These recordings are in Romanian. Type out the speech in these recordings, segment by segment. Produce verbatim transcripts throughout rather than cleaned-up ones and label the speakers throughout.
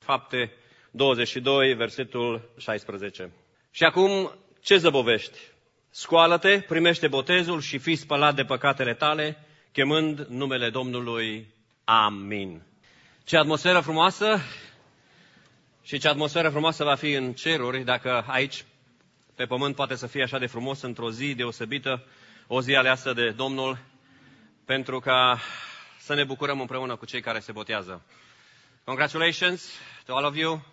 Speaker 1: Fapte douăzeci și doi, versetul șaisprezece. Și acum, ce zăbovești? Scoală-te, primește botezul și fii spălat de păcatele tale, chemând numele Domnului. Amin. Ce atmosferă frumoasă și ce atmosferă frumoasă va fi în ceruri, dacă aici pe pământ poate să fie așa de frumos într-o zi deosebită, o zi aleasă de Domnul, pentru ca să ne bucurăm împreună cu cei care se botează. Congratulations to all of you.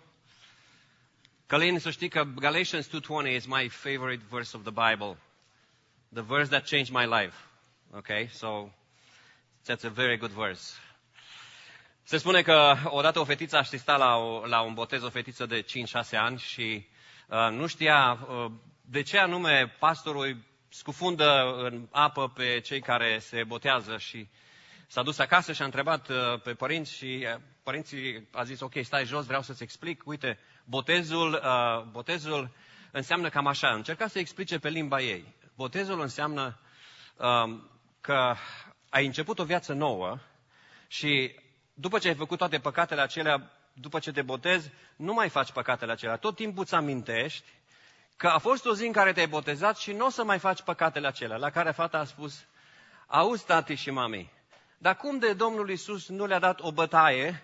Speaker 1: Călin, să știi că Galatians two twenty is my favorite verse of the Bible. The verse that changed my life. Okay, so that's a very good verse. Se spune că odată o fetiță asista la, o, la un botez, o fetiță de cinci șase ani și uh, nu știa uh, de ce anume pastorul scufundă în apă pe cei care se botează și s-a dus acasă și a întrebat uh, pe părinți și uh, părinții a zis, ok, stai jos, vreau să-ți explic, uite, botezul, uh, botezul înseamnă cam așa, încerca să explice pe limba ei. Botezul înseamnă uh, că ai început o viață nouă și după ce ai făcut toate păcatele acelea, după ce te botezi, nu mai faci păcatele acelea. Tot timpul îți amintești că a fost o zi în care te-ai botezat și nu o să mai faci păcatele acelea. La care fata a spus, auzi tati și mami, dar cum de Domnul Iisus nu le-a dat o bătaie?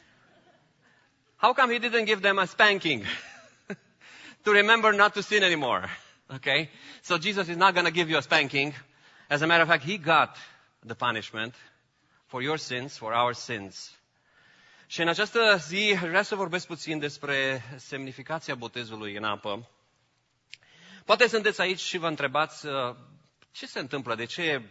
Speaker 1: How come he didn't give them a spanking? To remember not to sin anymore. Okay? So Jesus is not going to give you a spanking. As a matter of fact, he got the punishment for your sins, for our sins. Și în această zi vreau să vorbesc puțin despre semnificația botezului în apă. Poate sunteți aici și vă întrebați ce se întâmplă, de ce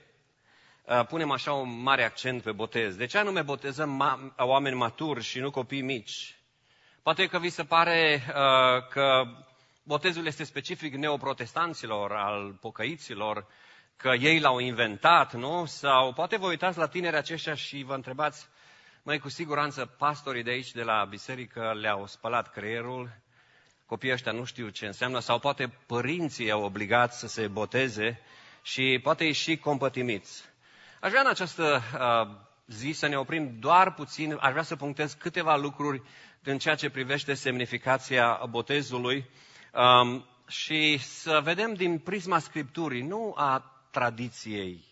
Speaker 1: punem așa un mare accent pe botez, de ce anume botezăm ma- oameni maturi și nu copii mici. Poate că vi se pare uh, că botezul este specific neoprotestanților, al pocăiților, că ei l-au inventat, nu? Sau poate vă uitați la tinerii aceștia și vă întrebați, măi, cu siguranță pastorii de aici, de la biserică, le-au spălat creierul, copiii ăștia nu știu ce înseamnă, sau poate părinții au obligat să se boteze și poate ei și compătimiți. Aș vrea în această uh, zi să ne oprim doar puțin, aș vrea să punctez câteva lucruri în ceea ce privește semnificația botezului um, și să vedem din prisma Scripturii, nu a tradiției,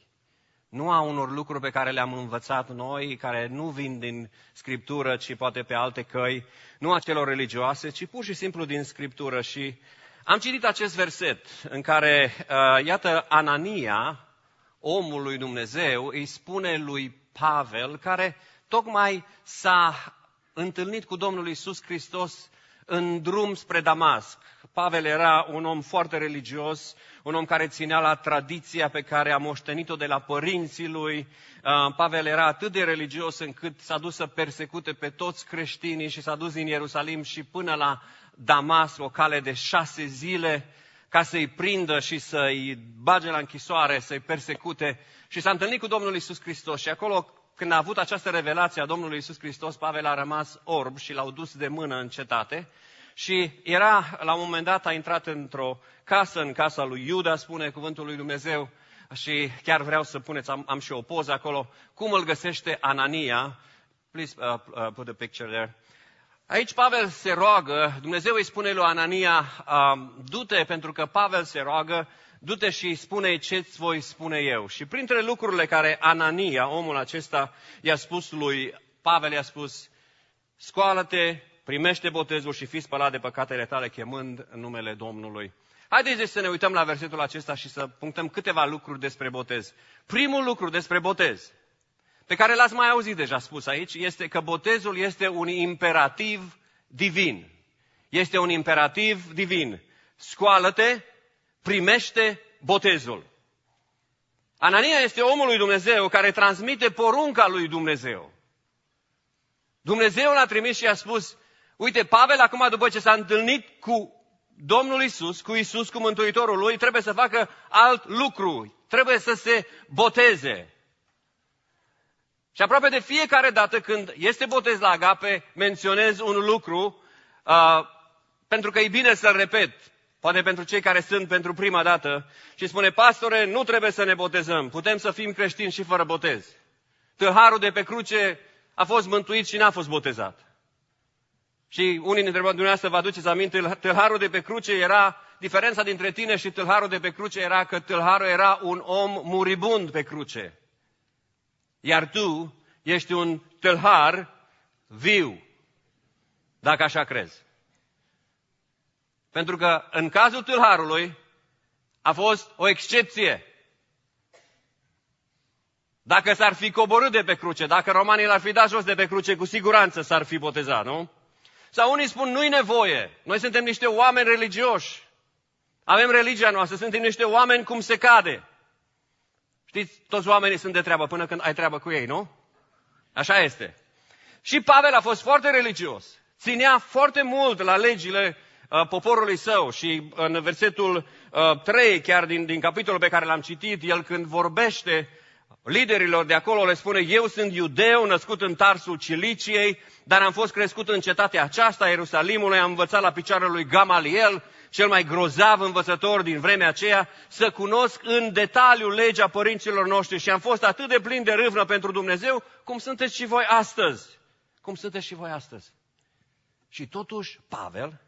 Speaker 1: nu a unor lucruri pe care le-am învățat noi, care nu vin din Scriptură, ci poate pe alte căi, nu a celor religioase, ci pur și simplu din Scriptură. Și am citit acest verset în care, uh, iată, Anania, omul lui Dumnezeu, îi spune lui Pavel, care tocmai s-a întâlnit cu Domnul Iisus Hristos în drum spre Damasc. Pavel era un om foarte religios, un om care ținea la tradiția pe care a moștenit-o de la părinții lui. Pavel era atât de religios încât s-a dus să persecute pe toți creștinii și s-a dus din Ierusalim și până la Damasc, o cale de șase zile, ca să-i prindă și să-i bage la închisoare, să-i persecute. Și s-a întâlnit cu Domnul Iisus Hristos și acolo, când a avut această revelație a Domnului Iisus Hristos, Pavel a rămas orb și l-au dus de mână în cetate. Și era, la un moment dat, a intrat într-o casă, în casa lui Iuda, spune cuvântul lui Dumnezeu, și chiar vreau să puneți, am, am și o poză acolo, cum îl găsește Anania. Please uh, uh, put the picture there. Aici Pavel se roagă, Dumnezeu îi spune lui Anania, uh, du-te, pentru că Pavel se roagă, du-te și spune ce-ți voi spune eu. Și printre lucrurile care Anania, omul acesta, i-a spus lui Pavel, i-a spus, scoală-te, primește botezul și fii spălat de păcatele tale, chemând în numele Domnului. Haideți să ne uităm la versetul acesta și să punctăm câteva lucruri despre botez. Primul lucru despre botez, pe care l-ați mai auzit deja spus aici, este că botezul este un imperativ divin. Este un imperativ divin. Scoală-te, primește botezul. Anania este omul lui Dumnezeu care transmite porunca lui Dumnezeu. Dumnezeu l-a trimis și a spus, uite, Pavel acum după ce s-a întâlnit cu Domnul Iisus, cu Iisus, cu Mântuitorul lui, trebuie să facă alt lucru, trebuie să se boteze. Și aproape de fiecare dată când este botez la Agape, menționez un lucru, uh, pentru că e bine să-l repet, poate pentru cei care sunt pentru prima dată, și spune, pastore, nu trebuie să ne botezăm, putem să fim creștini și fără botez. Tâlharul de pe cruce a fost mântuit și n-a fost botezat. Și Și unii dintre dumneavoastră vă aduceți aminte, tâlharul de pe cruce era, diferența dintre tine și tâlharul de pe cruce era că tâlharul era un om muribund pe cruce. Iar tu ești un tâlhar viu, dacă așa crezi. Pentru că în cazul tâlharului a fost o excepție. Dacă s-ar fi coborât de pe cruce, dacă romanii l-ar fi dat jos de pe cruce, cu siguranță s-ar fi botezat, nu? Sau unii spun, nu-i nevoie, noi suntem niște oameni religioși, avem religia noastră, suntem niște oameni cum se cade. Știți, toți oamenii sunt de treabă până când ai treabă cu ei, nu? Așa este. Și Pavel a fost foarte religios, ținea foarte mult la legile uh, poporului său și în versetul uh, trei, chiar din, din capitolul pe care l-am citit, el când vorbește liderilor de acolo le spune, eu sunt iudeu, născut în Tarsul Ciliciei, dar am fost crescut în cetatea aceasta, Ierusalimului, am învățat la picioarele lui Gamaliel, cel mai grozav învățător din vremea aceea, să cunosc în detaliu legea părinților noștri și am fost atât de plin de râvnă pentru Dumnezeu, cum sunteți și voi astăzi. Cum sunteți și voi astăzi. Și totuși Pavel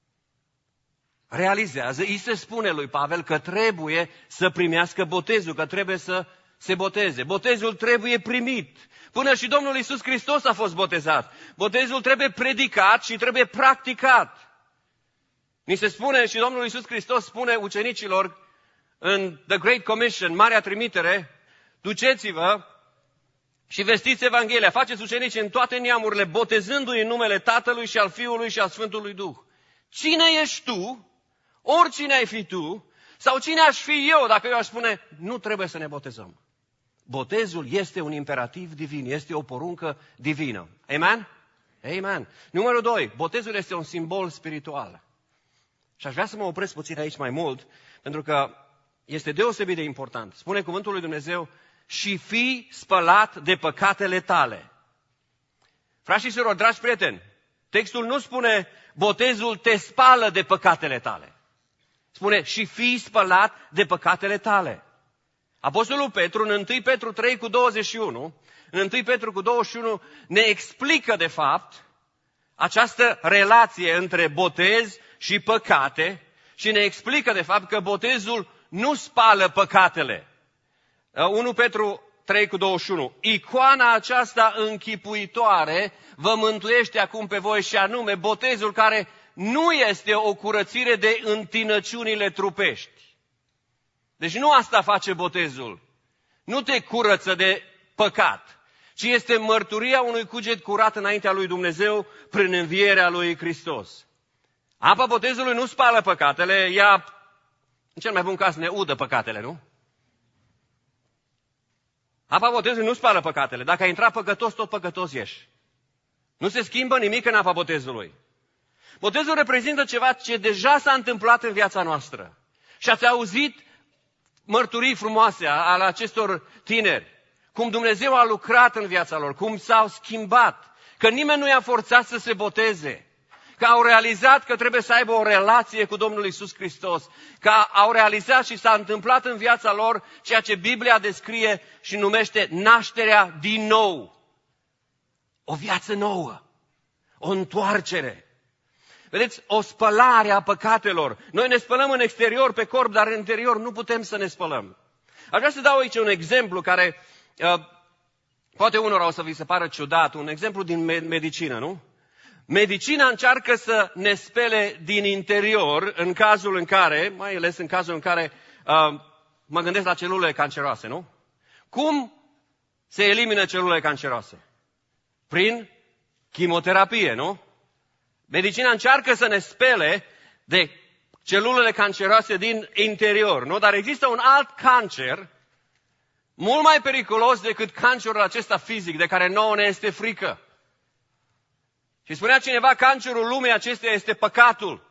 Speaker 1: realizează, îi se spune lui Pavel că trebuie să primească botezul, că trebuie să se boteze. Botezul trebuie primit. Până și Domnul Iisus Hristos a fost botezat. Botezul trebuie predicat și trebuie practicat. Ni se spune și Domnul Iisus Hristos spune ucenicilor în The Great Commission, Marea Trimitere, duceți-vă și vestiți Evanghelia, faceți ucenici în toate neamurile, botezându-i în numele Tatălui și al Fiului și al Sfântului Duh. Cine ești tu, oricine ai fi tu, sau cine aș fi eu dacă eu aș spune, nu trebuie să ne botezăm. Botezul este un imperativ divin, este o poruncă divină. Amen? Amen. Numărul doi, botezul este un simbol spiritual. Și aș vrea să mă opresc puțin aici mai mult, pentru că este deosebit de important. Spune cuvântul lui Dumnezeu, și fii spălat de păcatele tale. Frați și surori, dragi prieteni, textul nu spune, botezul te spală de păcatele tale. Spune, și fii spălat de păcatele tale. Apostolul Petru, în întâi Petru trei cu douăzeci și unu, în întâi Petru cu douăzeci și unu, ne explică de fapt această relație între botez și păcate și ne explică de fapt că botezul nu spală păcatele. unu Petru trei cu douăzeci și unu. Icoana aceasta închipuitoare vă mântuiește acum pe voi și anume botezul care nu este o curățire de întinăciunile trupești. Deci nu asta face botezul. Nu te curăță de păcat, ci este mărturia unui cuget curat înaintea lui Dumnezeu prin învierea lui Hristos. Apa botezului nu spală păcatele, ea, în cel mai bun caz, ne udă păcatele, nu? Apa botezului nu spală păcatele. Dacă ai intrat păcătos, tot păcătos ești. Nu se schimbă nimic în apa botezului. Botezul reprezintă ceva ce deja s-a întâmplat în viața noastră. Și ați auzit mărturii frumoase ale acestor tineri. Cum Dumnezeu a lucrat în viața lor, cum s-au schimbat. Că nimeni nu i-a forțat să se boteze. Că au realizat că trebuie să aibă o relație cu Domnul Iisus Hristos. Că au realizat și s-a întâmplat în viața lor ceea ce Biblia descrie și numește nașterea din nou. O viață nouă. O întoarcere. Vedeți, o spălare a păcatelor. Noi ne spălăm în exterior pe corp, dar în interior nu putem să ne spălăm. Aș vrea să dau aici un exemplu care, uh, poate unora o să vi se pară ciudat, un exemplu din medicină, nu? Medicina încearcă să ne spele din interior în cazul în care, mai ales în cazul în care uh, mă gândesc la celulele canceroase, nu? Cum se elimină celulele canceroase? Prin chimioterapie, nu? Medicina încearcă să ne spele de celulele canceroase din interior, nu? Dar există un alt cancer mult mai periculos decât cancerul acesta fizic, de care nouă ne este frică. Și spunea cineva, cancerul lumii acesteia este păcatul.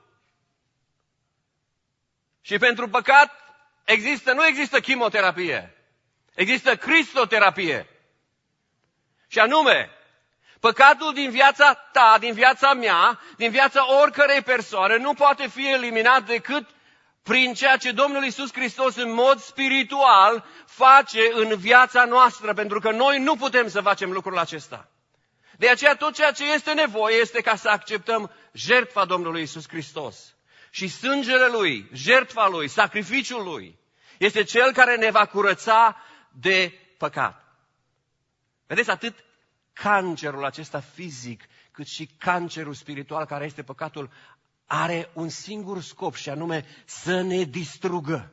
Speaker 1: Și pentru păcat există, nu există chimioterapie, există cristoterapie. Și anume, păcatul din viața ta, din viața mea, din viața oricărei persoane nu poate fi eliminat decât prin ceea ce Domnul Iisus Hristos în mod spiritual face în viața noastră, pentru că noi nu putem să facem lucrul acesta. De aceea tot ceea ce este nevoie este ca să acceptăm jertfa Domnului Iisus Hristos. Și sângele Lui, jertfa Lui, sacrificiul Lui, este Cel care ne va curăța de păcat. Vedeți, atât cancerul acesta fizic, cât și cancerul spiritual, care este păcatul, are un singur scop și anume să ne distrugă.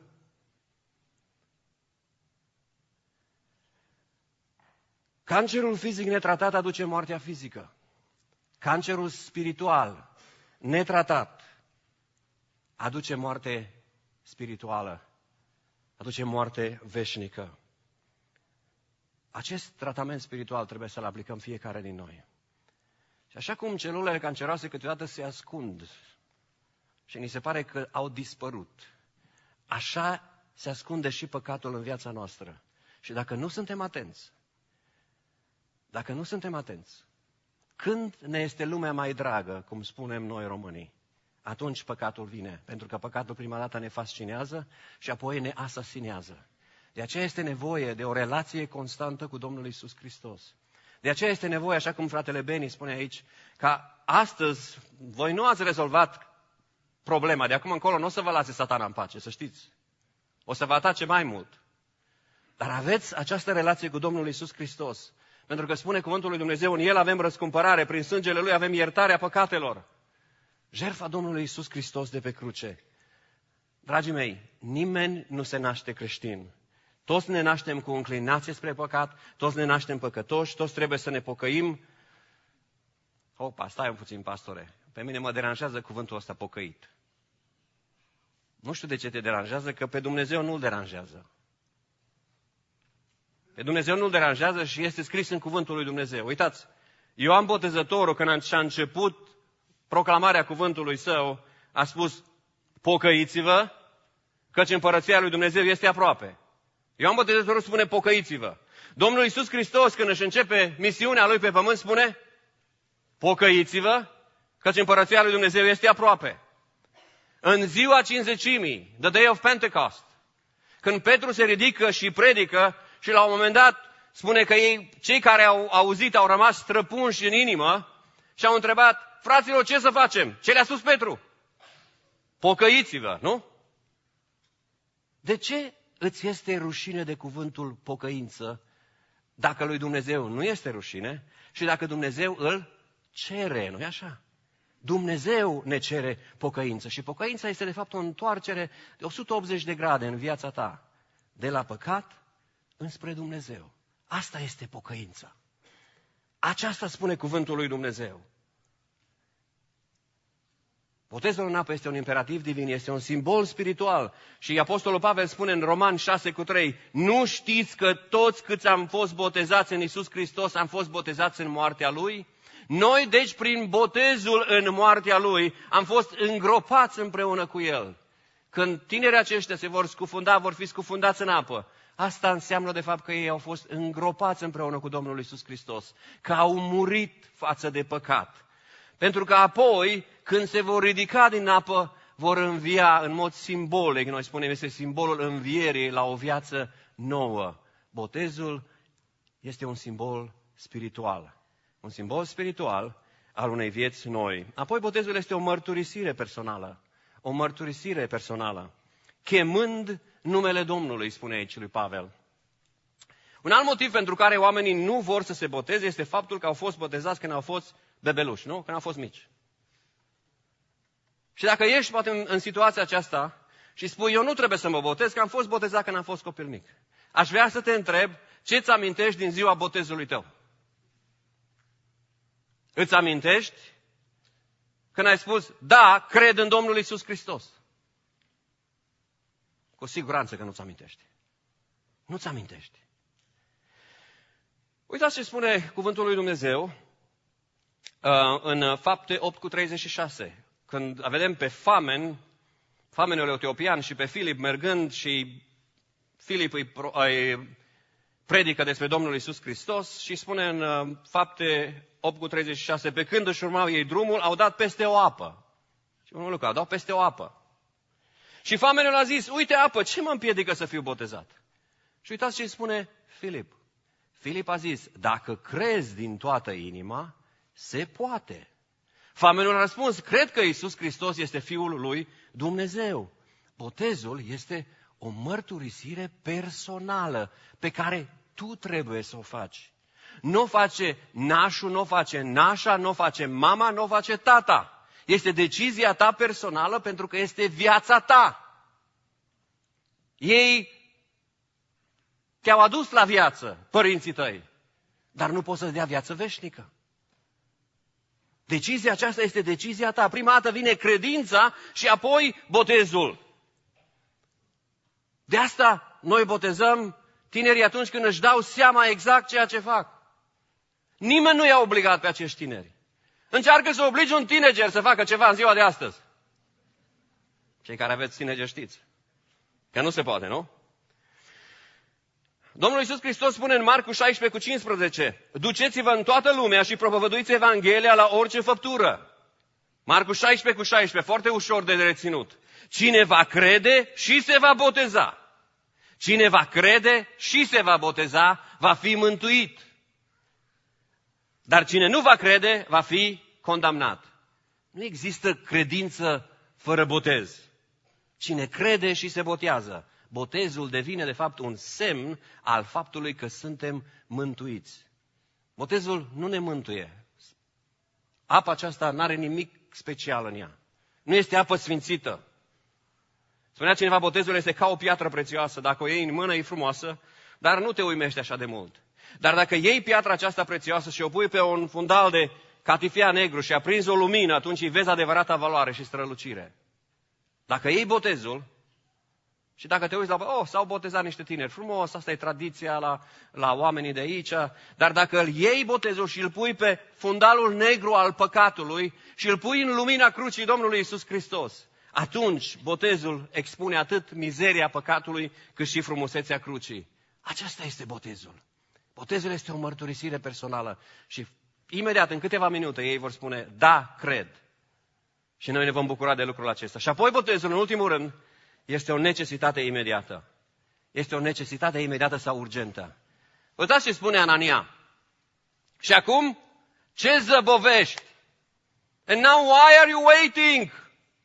Speaker 1: Cancerul fizic netratat aduce moartea fizică. Cancerul spiritual netratat aduce moarte spirituală, aduce moarte veșnică. Acest tratament spiritual trebuie să-l aplicăm fiecare din noi. Și așa cum celulele canceroase câteodată se ascund și ni se pare că au dispărut, așa se ascunde și păcatul în viața noastră. Și dacă nu suntem atenți, dacă nu suntem atenți, când ne este lumea mai dragă, cum spunem noi românii, atunci păcatul vine. Pentru că păcatul prima dată ne fascinează și apoi ne asasinează. De aceea este nevoie de o relație constantă cu Domnul Iisus Hristos. De aceea este nevoie, așa cum fratele Beni spune aici, ca astăzi voi nu ați rezolvat problema. De acum încolo nu o să vă lase Satana în pace, să știți. O să vă atace mai mult. Dar aveți această relație cu Domnul Iisus Hristos. Pentru că spune cuvântul lui Dumnezeu, în El avem răscumpărare, prin sângele Lui avem iertarea păcatelor. Jertfa Domnului Iisus Hristos de pe cruce. Dragii mei, nimeni nu se naște creștin. Toți ne naștem cu înclinație spre păcat, toți ne naștem păcătoși, toți trebuie să ne pocăim. Opa, stai un puțin, pastore. Pe mine mă deranjează cuvântul ăsta, pocăit. Nu știu de ce te deranjează, că pe Dumnezeu nu-L deranjează. Pe Dumnezeu nu-L deranjează și este scris în cuvântul lui Dumnezeu. Uitați, Ioan Botezătorul, când a început proclamarea cuvântului Său, a spus, pocăiți-vă, căci împărăția lui Dumnezeu este aproape. Ioan Botezătorul spune, pocăiți-vă. Domnul Iisus Hristos, când își începe misiunea Lui pe pământ, spune, pocăiți-vă, căci împărăția lui Dumnezeu este aproape. În ziua cincizecimii, the day of Pentecost, când Petru se ridică și predică și la un moment dat spune că ei, cei care au auzit au rămas străpunși în inimă și au întrebat, fraților, ce să facem? Ce le-a spus Petru? Pocăiți-vă, nu? De ce îți este rușine de cuvântul pocăință dacă lui Dumnezeu nu este rușine și dacă Dumnezeu îl cere, nu-i așa? Dumnezeu ne cere pocăință și pocăința este de fapt o întoarcere de o sută optzeci de grade în viața ta, de la păcat înspre Dumnezeu. Asta este pocăința. Aceasta spune cuvântul lui Dumnezeu. Botezul în apă este un imperativ divin, este un simbol spiritual. Și Apostolul Pavel spune în Romani șase cu trei, nu știți că toți câți am fost botezați în Iisus Hristos am fost botezați în moartea Lui? Noi, deci, prin botezul în moartea Lui, am fost îngropați împreună cu El. Când tinerii aceștia se vor scufunda, vor fi scufundați în apă. Asta înseamnă, de fapt, că ei au fost îngropați împreună cu Domnul Iisus Hristos, că au murit față de păcat. Pentru că apoi, când se vor ridica din apă, vor învia în mod simbolic, noi spunem, este simbolul învierii la o viață nouă. Botezul este un simbol spiritual. Un simbol spiritual al unei vieți noi. Apoi botezul este o mărturisire personală. O mărturisire personală. Chemând numele Domnului, spune aici lui Pavel. Un alt motiv pentru care oamenii nu vor să se boteze este faptul că au fost botezați când au fost bebeluși, nu? Când au fost mici. Și dacă ești poate în, în situația aceasta și spui, eu nu trebuie să mă botez, că am fost botezat când am fost copil mic. Aș vrea să te întreb, ce îți amintești din ziua botezului tău? Îți amintești când ai spus, da, cred în Domnul Iisus Hristos? Cu siguranță că nu-ți amintești. Nu-ți amintești. Uitați ce spune cuvântul lui Dumnezeu în Fapte opt cu treizeci și șase. Când vedem pe Famen, Famenul etiopian și pe Filip mergând și Filip îi, îi predică despre Domnul Iisus Hristos și spune în Fapte opt cu treizeci și șase, pe când își urmau ei drumul, au dat peste o apă. Și un lucru, au dat peste o apă. Și Famenul a zis, uite apă, ce mă împiedică să fiu botezat? Și uitați ce îi spune Filip. Filip a zis, dacă crezi din toată inima, se poate. Famenul a răspuns, cred că Iisus Hristos este Fiul lui Dumnezeu. Botezul este o mărturisire personală pe care tu trebuie să o faci. Nu o face nașul, nu o face nașa, nu o face mama, nu o face tata. Este decizia ta personală pentru că este viața ta. Ei te-au adus la viață, părinții tăi, dar nu poți să-ți dea viață veșnică. Decizia aceasta este decizia ta. Prima dată vine credința și apoi botezul. De asta noi botezăm tinerii atunci când își dau seama exact ceea ce fac. Nimeni nu i-a obligat pe acești tineri. Încearcă să obligi un teenager să facă ceva în ziua de astăzi. Cei care aveți teenager știți că nu se poate, nu? Domnul Iisus Hristos spune în Marcu șaisprezece cu cincisprezece, duceți-vă în toată lumea și propovăduiți Evanghelia la orice făptură. Marcu șaisprezece cu șaisprezece, foarte ușor de reținut. Cine va crede și se va boteza. Cine va crede și se va boteza, va fi mântuit. Dar cine nu va crede, va fi condamnat. Nu există credință fără botez. Cine crede și se botează. Botezul devine, de fapt, un semn al faptului că suntem mântuiți. Botezul nu ne mântuie. Apa aceasta nu are nimic special în ea. Nu este apă sfințită. Spunea cineva, botezul este ca o piatră prețioasă. Dacă o iei în mână, e frumoasă, dar nu te uimește așa de mult. Dar dacă iei piatra aceasta prețioasă și o pui pe un fundal de catifea negru și aprinzi o lumină, atunci îi vezi adevărata valoare și strălucire. Dacă iei botezul, și dacă te uiți la, oh, s-au botezat niște tineri, frumos, asta e tradiția la, la oamenii de aici, dar dacă îl iei botezul și îl pui pe fundalul negru al păcatului și îl pui în lumina crucii Domnului Iisus Hristos, atunci botezul expune atât mizeria păcatului cât și frumusețea crucii. Aceasta este botezul. Botezul este o mărturisire personală și imediat, în câteva minute, ei vor spune, da, cred. Și noi ne vom bucura de lucrul acesta. Și apoi botezul, în ultimul rând, este o necesitate imediată. Este o necesitate imediată sau urgentă. Uitați ce spune Anania. Și acum, ce zăbovești? And now why are you waiting?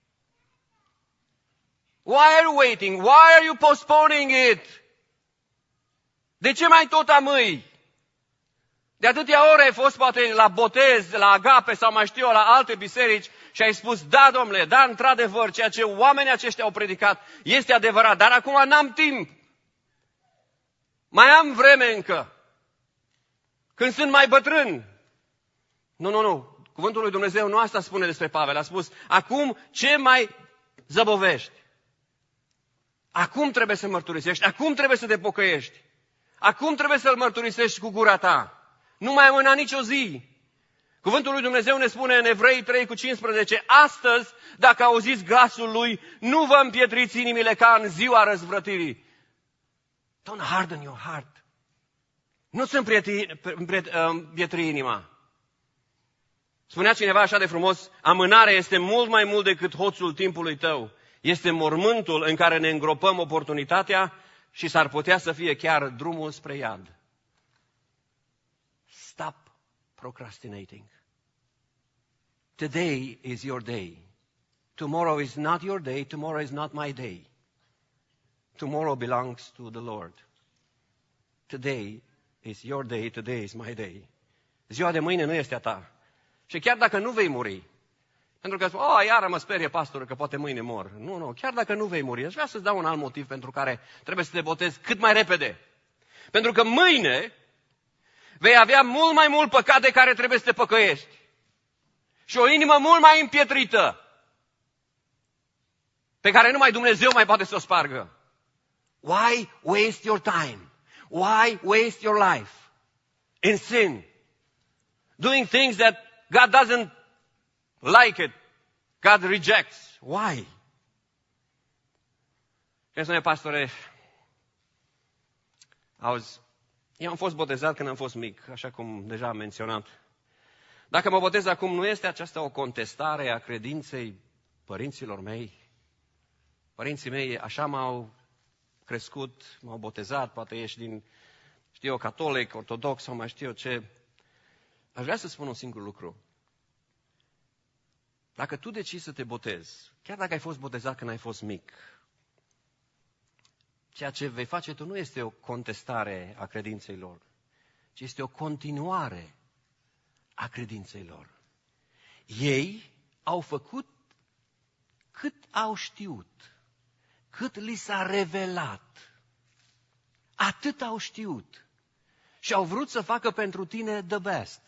Speaker 1: Why are you waiting? Why are you postponing it? De ce mai tot amâi? De atâtea ore ai fost poate la botez, la agape sau mai știu eu, la alte biserici și ai spus, da, domnule, da, într-adevăr, ceea ce oamenii aceștia au predicat este adevărat, dar acum n-am timp. Mai am vreme încă. Când sunt mai bătrân. Nu, nu, nu. Cuvântul lui Dumnezeu nu asta spune despre Pavel. A spus, acum ce mai zăbovești? Acum trebuie să mărturisești, acum trebuie să te pocăiești. Acum trebuie să-L mărturisești cu gura ta. Nu mai amâna nicio zi. Cuvântul lui Dumnezeu ne spune în Evrei trei cu cincisprezece, astăzi, dacă auziți glasul Lui, nu vă împietriți inimile ca în ziua răzvrătirii. Don't harden your heart. Nu-ți împietri inima. Spunea cineva așa de frumos, amânarea este mult mai mult decât hoțul timpului tău. Este mormântul în care ne îngropăm oportunitatea și s-ar putea să fie chiar drumul spre iad. Stop procrastinating. Today is your day. Tomorrow is not your day. Tomorrow is not my day. Tomorrow belongs to the Lord. Today is your day. Today is my day. Ziua de mâine nu este a ta. Și chiar dacă nu vei muri, pentru că spun, oh, iară mă sperie pastorul că poate mâine mor. Nu, nu, chiar dacă nu vei muri, aș vrea să-ți dau un alt motiv pentru care trebuie să te botezi cât mai repede. Pentru că mâine vei avea mult mai mult păcat de care trebuie să te păcăiești. Și o inimă mult mai împietrită, pe care numai Dumnezeu mai poate să o spargă. Why waste your time? Why waste your life in sin? Doing things that God doesn't like it. God rejects. Why? Și spune, pastore, auzi, eu am fost botezat când am fost mic, așa cum deja am menționat. Dacă mă botez acum, nu este aceasta o contestare a credinței părinților mei? Părinții mei așa m-au crescut, m-au botezat, poate ești din știu eu, catolic, ortodox sau mai știu eu ce, aș vrea să spun un singur lucru. Dacă tu decizi să te botezi, chiar dacă ai fost botezat când ai fost mic, ceea ce vei face tu nu este o contestare a credinței lor, ci este o continuare a credinței lor. Ei au făcut cât au știut, cât li s-a revelat. Atât au știut. Și au vrut să facă pentru tine the best.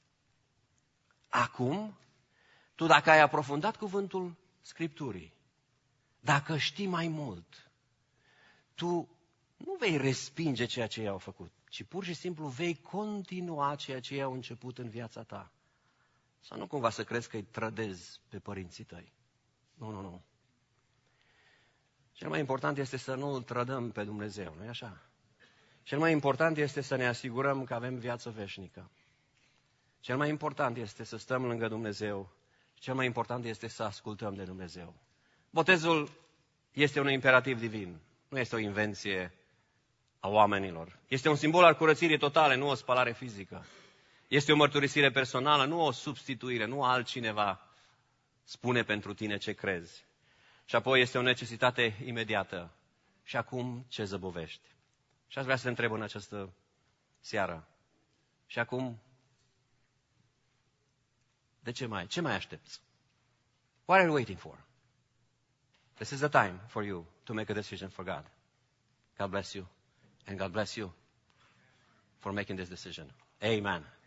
Speaker 1: Acum, tu dacă ai aprofundat cuvântul Scripturii, dacă știi mai mult, tu nu vei respinge ceea ce ei au făcut, ci pur și simplu vei continua ceea ce ei au început în viața ta. Sau nu cumva să crezi că îi trădezi pe părinții tăi. Nu, nu, nu. Cel mai important este să nu îl trădăm pe Dumnezeu, nu-i așa? Cel mai important este să ne asigurăm că avem viață veșnică. Cel mai important este să stăm lângă Dumnezeu. Cel mai important este să ascultăm de Dumnezeu. Botezul este un imperativ divin, nu este o invenție a oamenilor. Este un simbol al curățirii totale, nu o spălare fizică. Este o mărturisire personală, nu o substituire, nu altcineva spune pentru tine ce crezi. Și apoi este o necesitate imediată. Și acum ce zăbovești? Și aș vrea să te întreb în această seară. Și acum, de ce mai? Ce mai aștepți? What are you waiting for? This is the time for you to make a decision for God. God bless you, and God bless you for making this decision. Amen.